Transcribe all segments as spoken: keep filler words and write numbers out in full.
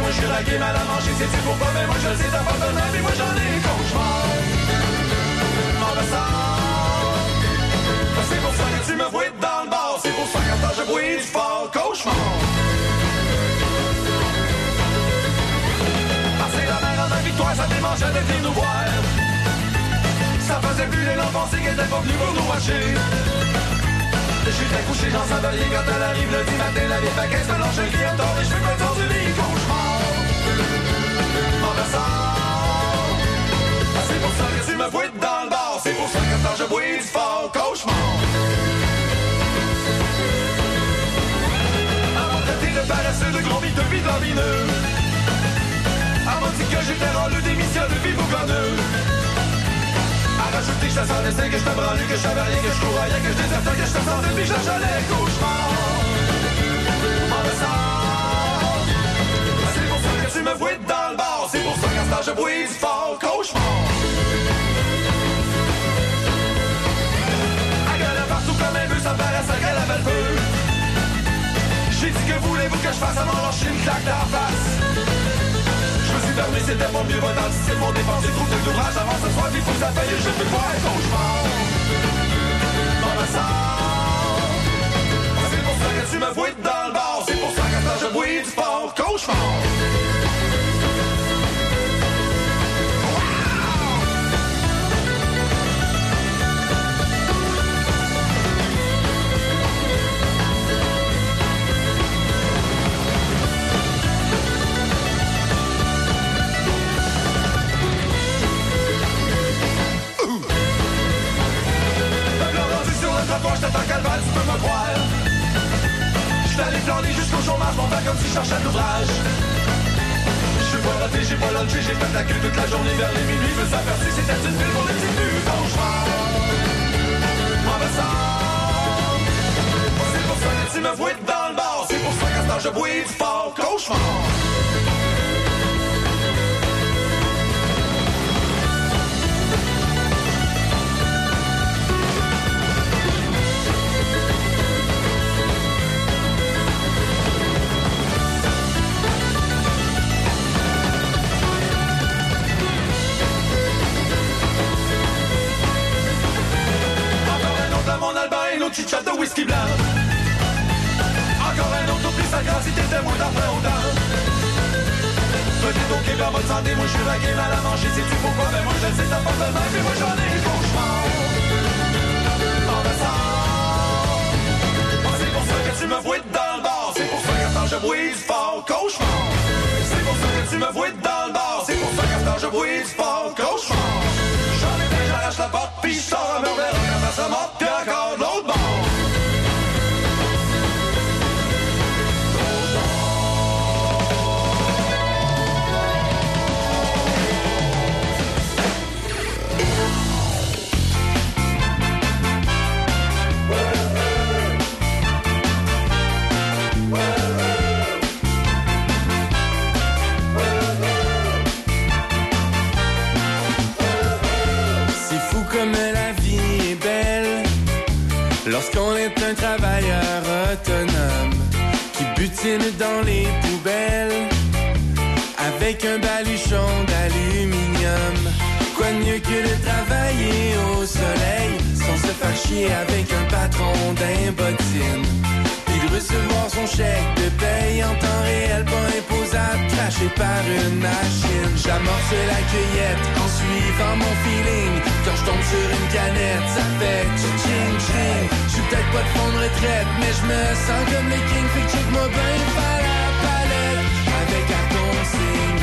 moi je suis la game à la manche, c'est-tu pourquoi? Mais moi je le sais, t'as pas de même, et moi j'en ai cauchemar. M'en va ça. C'est pour ça que tu me vois dans le bar, c'est pour ça qu'à temps je bruit du fort cauchemar. Passer la mer en victoire, ça démangeait de venir nous voir. Ça faisait plus les l'an pensé qu'elle était pas venue pour nous watcher. J'étais couché dans sa vallée quand elle arrive le dimanche matin. La vieille paquette me lâche le client tord et je fais pas le tour du lit cauchemar. M'en va ça. C'est pour ça que tu me vois dans le bar, c'est pour ça que quand je bruit du fort cauchemar. À mon traité de paresseux, de gros mythes, de lamineux. À mon dit que j'étais râleux, d'émission de vie bougonneux. À rajouter que je te sentais, c'est que je te branlais, que je savais rien, que je courais, que je désertais, que je te sentais, puis je j'allais cauchemar. M'en va ça. C'est pour ça que tu me vois dans le bar, c'est pour ça qu'à ce temps je bruit du fort cauchemar. À gueule partout comme un bœuf, ça paraît ça qu'elle avait le feu. J'ai dit que voulez-vous que je fasse à m'enlâcher une claque dans la face. Je me suis permis, c'était pas mieux, va dans le style, mon dépense, j'ai trop d'ouvrage avant ce soir, il faut que ça faille, je peux voir un cauchemar. M'en va ça. C'est pour ça que tu me vois dans le bar, c'est pour ça que quand je bruit du fort cauchemar. Je t'attends calvaire, tu peux me croire. J'étais allé flâner jusqu'au chômage, mon père comme si je cherchais de l'ouvrage. J'suis pas raté, j'ai pas lunché, j'ai fait la queue toute la journée vers les minuit. Je me suis aperçu, c'était une ville pour les petits nus cauchemar. M'en va ça. C'est pour ça que tu me vois dans le bar, c'est pour ça qu'à ce temps je bruit du fort cauchemar. Mon Albert, une autre petite chatte de whisky blanc. Encore un autre au prix sa grâce, si t'étais moins d'après autant. Peut-être au Québec en bonne santé, moi je suis la game à la manche. Et si tu faut pas, ben moi je le sais, t'as pas de même. Mais moi j'en ai le cauchemar. M'en va ça. C'est pour ça que tu me vois dans le bar, c'est pour ça qu'à ce temps je bruit du fort cauchemar. C'est pour ça que tu me vois dans le bar, c'est pour ça qu'à ce temps je bruit du fort cauchemar. J'en ai bien, j'arrache la porte, pis je sors un murmure quand ça monte, pis encore de l'autre bord. Lorsqu'on est un travailleur autonome qui butine dans les poubelles avec un baluchon d'aluminium. Quoi de mieux que de travailler au soleil sans se faire chier avec un patron d'un bottine, puis de recevoir son chèque de paye en temps réel pas imposable craché par une machine. J'amorce la cueillette en suivant mon feeling. Quand je tombe sur une canette, ça fait tching tching. J'suis peut-être pas de fond de retraite, mais je me sens comme le king. Fait que check-moi bien par la palette avec un consigne.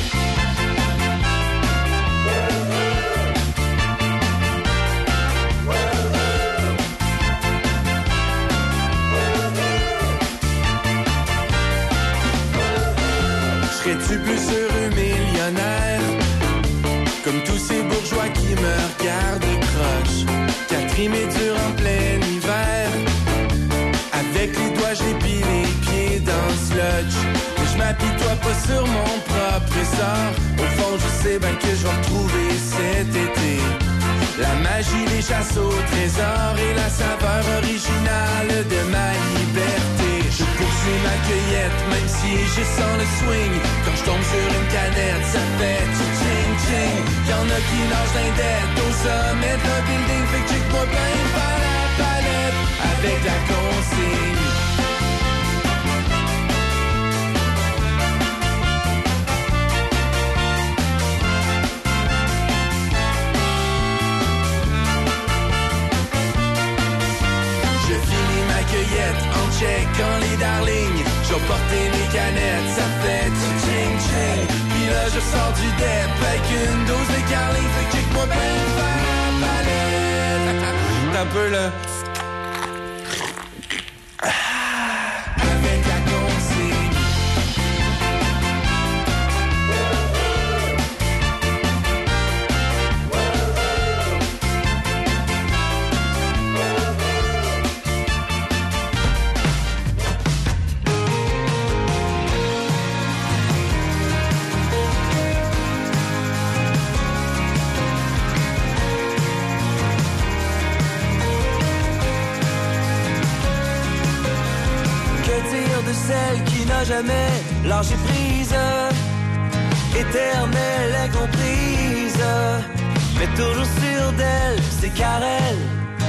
Serais-tu plus heureux millionnaire comme tous ces bourgeois qui me regardent croche? Catherine est dure en plein hiver. Avec les doigts j'épile les pieds dans le sludge. Mais je m'apitoie pas sur mon propre sort. Au fond je sais bien que je vais retrouver cet été la magie des chasses au trésor et la saveur originale de ma liberté. Je poursuis ma cueillette, même si je sens le swing. Quand je tombe sur une canette, ça fait ching ching. Y'en a qui nagent d'indette au sommet d'un building. Fait que check-moi bien par la palette avec la consigne. En checkant les darlings, je vais porter mes canettes, ça fait du ching-ching. Puis là je sors du dep avec une dose de carling. Fait que check-moi bien faire la palette. T'as un peu là. Avec la consigne. De celle qui n'a jamais lâché prise, éternelle incomprise, mais toujours sûre d'elle, c'est car elle,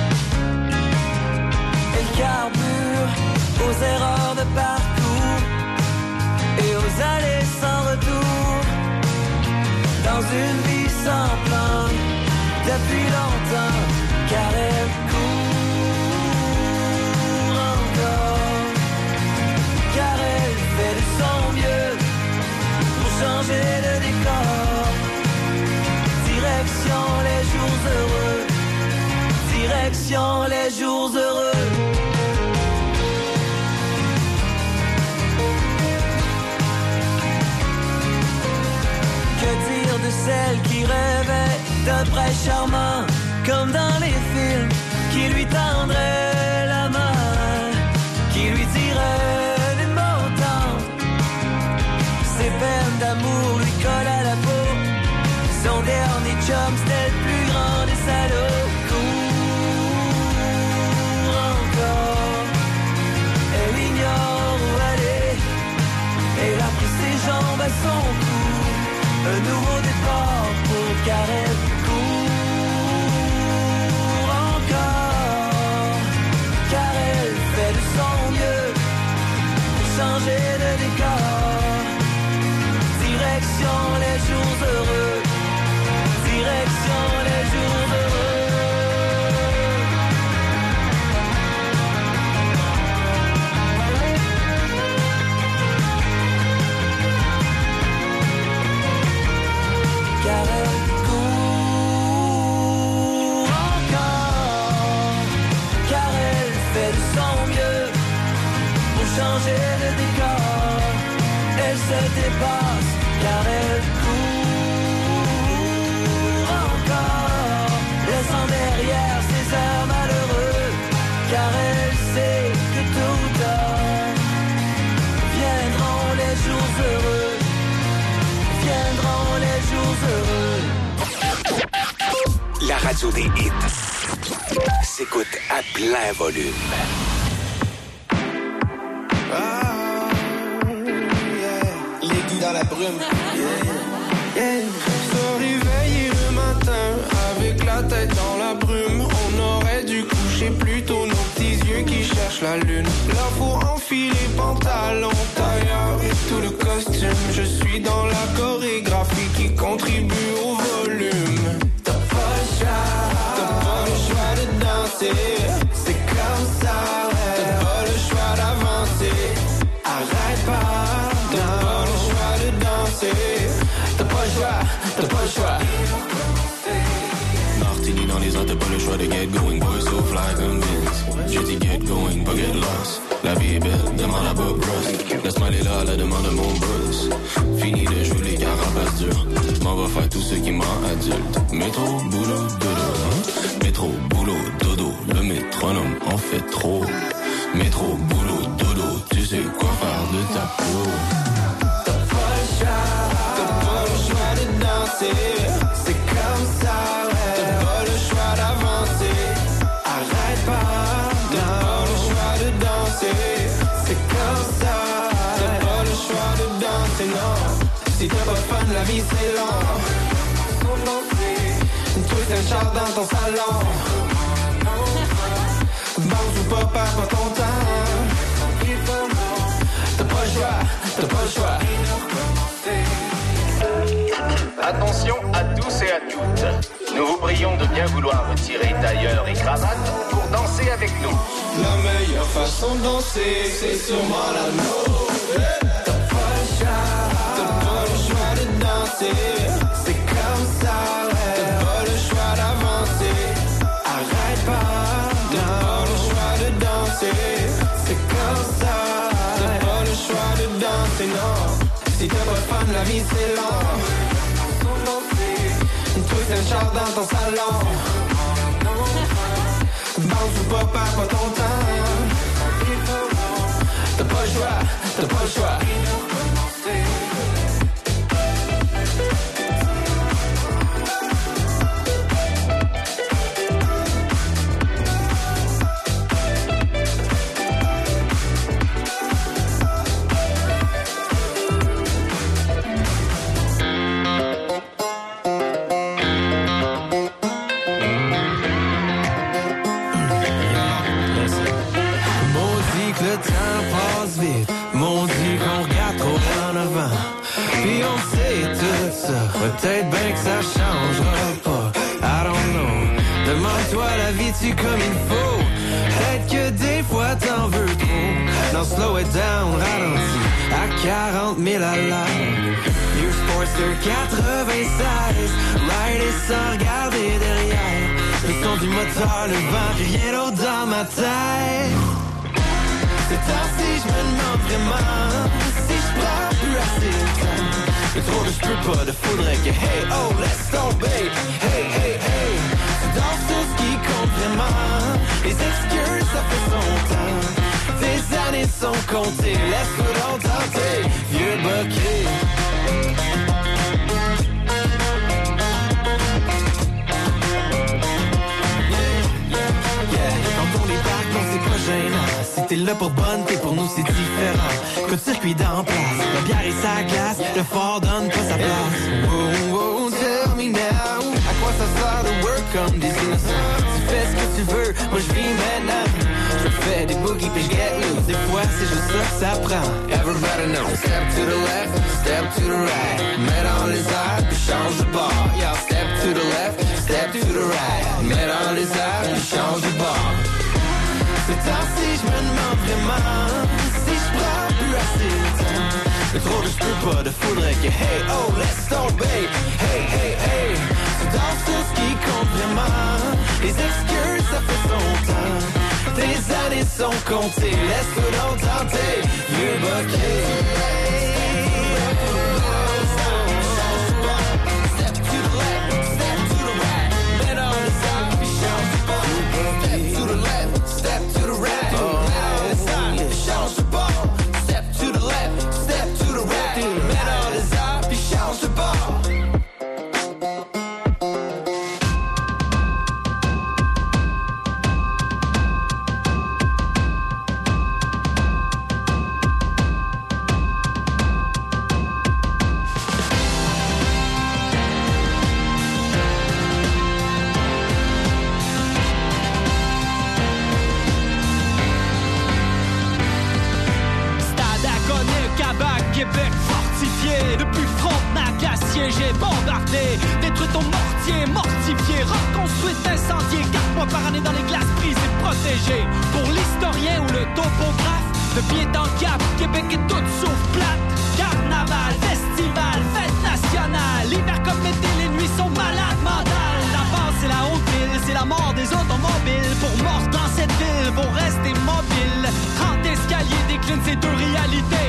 elle carbure aux erreurs de parcours et aux allées sans retour, dans une vie sans plan, depuis longtemps, car elle court encore. Car elle fait de son mieux pour changer de décor. Direction les jours heureux. Direction les jours heureux. Que dire de celle qui rêvait d'un prêtre charmant, comme dans les films, qui lui tendrait la main, qui lui dirait ses peines d'amour lui collent à la peau. Son dernier chum, c'était le plus grand des salauds. Court encore. Elle ignore où aller. Elle a pris ses jambes à son cou. Un nouveau départ pour Karen. Court encore. Car elle fait de son mieux pour changer de décor. Direction les jours heureux. Direction les jours heureux. Car elle court encore. Car elle fait de son mieux pour changer de décor. Elle se dépasse. Car elle court encore, laissant derrière ses heures malheureux. Car elle sait que tôt ou tard viendront les jours heureux. Viendront les jours heureux. La radio des hits s'écoute à plein volume. Dans la brume, yeah, yeah. Se réveiller le matin avec la tête dans la brume. On aurait dû coucher plus tôt nos petits yeux qui cherchent la lune. Là faut enfiler pantalon, tailleur et tout le costume. Je suis dans la chorégraphie qui contribue au volume. T'as pas le choix, t'as pas le choix de danser. C'est comme ça, ouais. T'as pas le choix d'avancer. Arrête pas. T'as pas le choix, t'as pas le choix. Martini dans les airs, t'as pas le choix de get going. Boy so fly comme Vince. Je dis get going, pas get lost. La vie est belle, demande à Bob Ross. Laisse-moi aller là, la demande de mon boss. Fini de jouer les carapaces durs. M'en va faire tout ce qui m'a adulte. Métro, boulot, dodo, hein? Métro, boulot, dodo. Le métronome en fait trop. Métro, boulot, dodo. Tu sais quoi faire de ta peau. T'as pas le choix de danser, c'est comme ça, ouais. T'as pas le choix d'avancer, arrête pas. T'as pas le choix de danser, c'est comme non. Si t'as pas de fun, la vie c'est long. Toi c'est un char dans ton salon. Bounce ou pas, perds pas ton temps. T'as pas le choix, t'as pas le choix. Attention à tous et à toutes. Nous vous prions de bien vouloir retirer tailleur et cravate pour danser avec nous. La meilleure façon de danser, c'est sûrement la nôtre. T'as pas le choix, t'as pas le choix de danser. C'est comme ça, ouais. T'as pas le choix d'avancer. Arrête pas, t'as pas le choix de danser. C'est comme ça, t'as pas le choix de danser, non. Si t'as pas de fun, la vie c'est long. Toi c'est un char dans ton salon. Bounce ou pas, perds pas ton temps. T'as pas le choix, t'as pas le choix. Peut-être bien que ça changera pas, I don't know. Demande-toi la vie-tu comme il faut. Peut-être que des fois t'en veux trop. Non, slow it down, ralentis à quarante mille à l'heure. New Sportster quatre-vingt-seize, rider sans regarder derrière. Le son du moteur, le vent, rien d'autre dans ma tête. C'est ainsi, je me demande vraiment si je prends plus assez de temps. Mais trop de je peux pas, de faudrait que hey, oh, laisse tomber. Hey, hey, hey, tu danses tout ce qui compte vraiment. Les excuses, ça fait son temps. Tes années sont comptées, laisse-toi donc tenter. Vieux bokeh. Si t'es là pour bonne, t'es pour nous c'est différent. Coup de circuit d'en place, la bière et sa glace, le fort donne pas sa place. Oh, oh, tell me now, à quoi ça sert de work comme des innocents? Tu fais ce que tu veux, moi je vis maintenant. Je fais des boogies pis get loose, des fois c'est juste ça que ça prend. Everybody knows, step to the left, step to the right. Mets dans les airs, puis change de bord. Yeah, step to the left, step to the right. Mets dans les airs, puis change de bord. C'est ainsi, je me demande vraiment si je prends plus assez de temps. Mais trop de je peux pas, de faudrait que hey, oh, laisse tomber. Hey, hey, hey, tu danses tout ce qui compte vraiment. Les excuses, ça fait son temps. Tes années sont comptées, laisse-toi donc tenter. Vieux bokeh. Québec fortifié, depuis Frontenac à siéger, bombardé, détruit ton mortier, mortifié, reconstruit, incendié, quatre mois par année dans les glaces prises et protégées. Pour l'historien ou le topographe, de pied en cap, Québec est toute sauf plate. Carnaval, festival, fête nationale, l'hiver comme l'été, les nuits sont malades mentales. La base c'est la haute ville, c'est la mort des automobiles. Pour mort dans cette ville, vont rester mobiles. trente escaliers déclinent ces deux réalités.